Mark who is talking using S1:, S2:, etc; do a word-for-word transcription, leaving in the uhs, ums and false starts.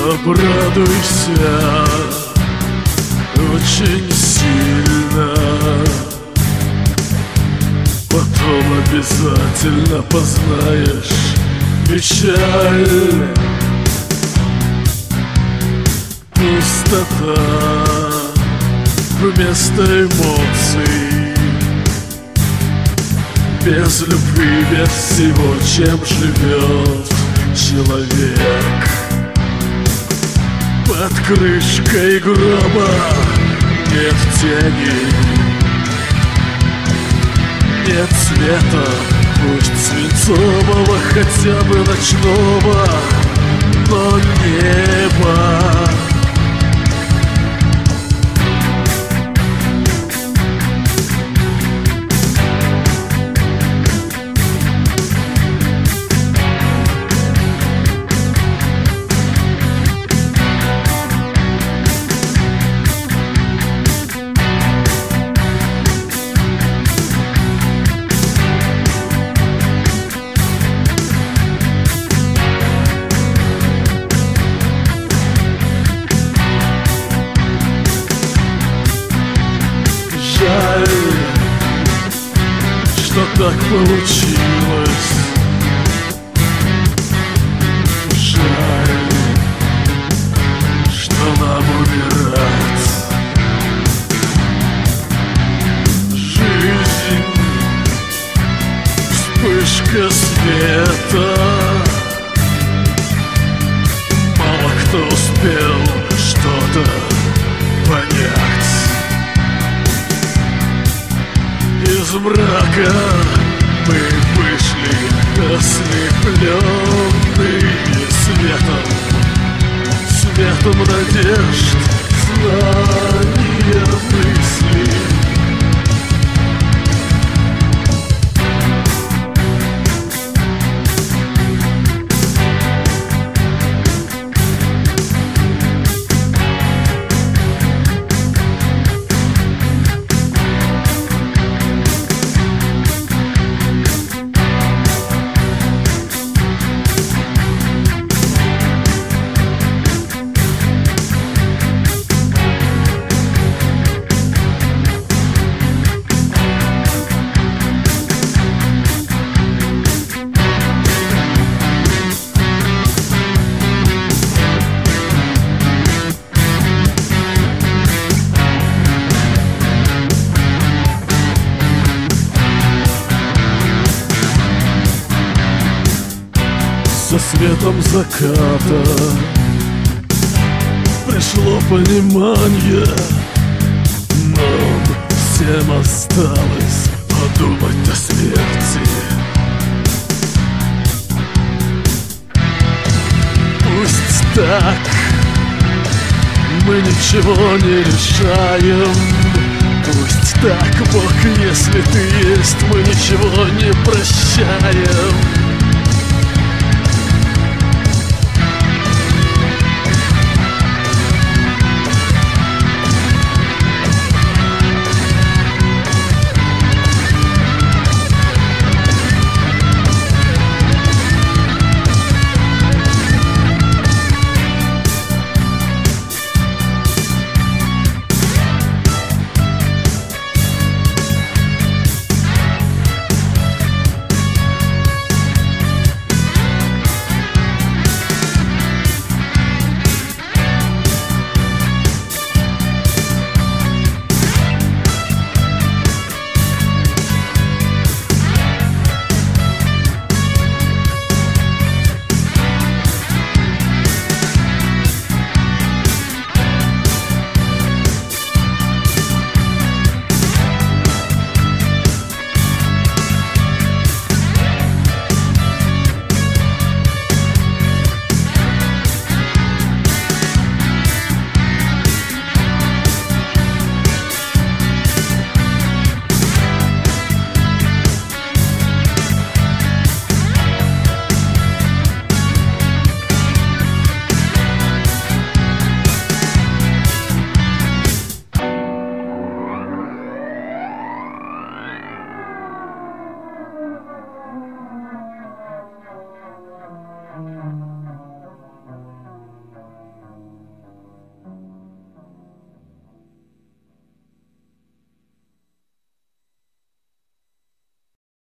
S1: Обрадуйся очень сильно, потом обязательно познаешь печаль. Пустота вместо эмоций, без любви, без всего, чем живет человек. Под крышкой гроба нет тени, нет света, пусть свинцового, хотя бы ночного, но неба. Жаль, что так получилось. Жаль, что нам умирать. Жизнь, вспышка света. Мало кто успел что-то понять. Из мрака мы вышли, ослепленные светом, светом надежд, знания, мысли. Со светом заката пришло понимание, нам всем осталось подумать о смерти. Пусть так, мы ничего не решаем. Пусть так, Бог, если ты есть, мы ничего не прощаем.